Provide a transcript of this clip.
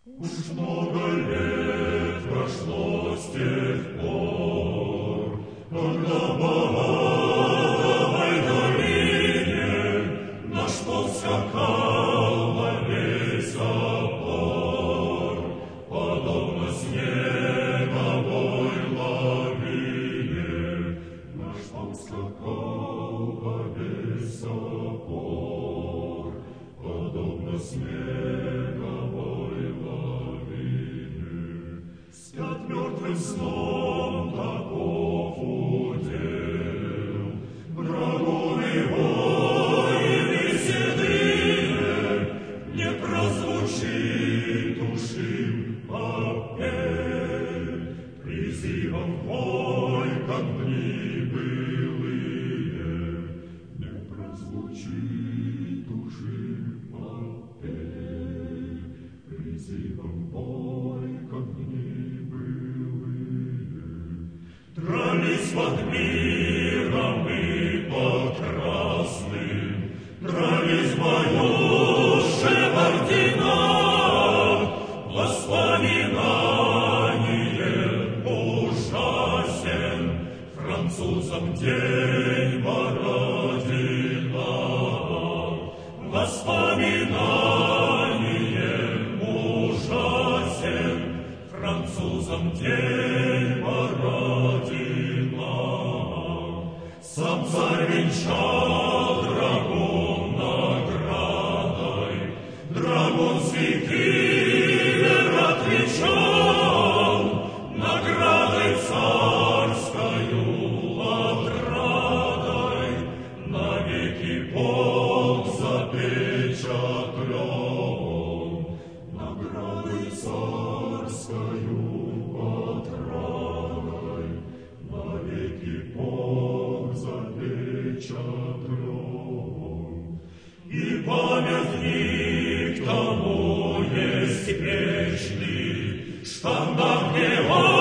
Уж много лет прошло с тех пор, когда в Бааловой долине наш полк скакал во весь опор, подобно снеговой лавине. Наш полк скакал во весь опор, подобно снеговой лавине. Спят мертвым сном таков удел, драгуны воины седые, не прозвучит уж им апель, призывом бой, как дни былые, не прозвучит уж им апель, призывом бой, как дни былые. Дрались под миром и под красным, дрались в бою Шевардина, воспоминание ужасен, французам день Бородина. Воспоминание ужасен, французам день Бородина. Сам царь венчал драгун наградой, драгунский кивер отвечал наградой царскою отрадой, навеки полк запечатлен, наградой царскою отрадой, навеки полк запечатлен. И памятник тому есть вечный штандарт Георгия,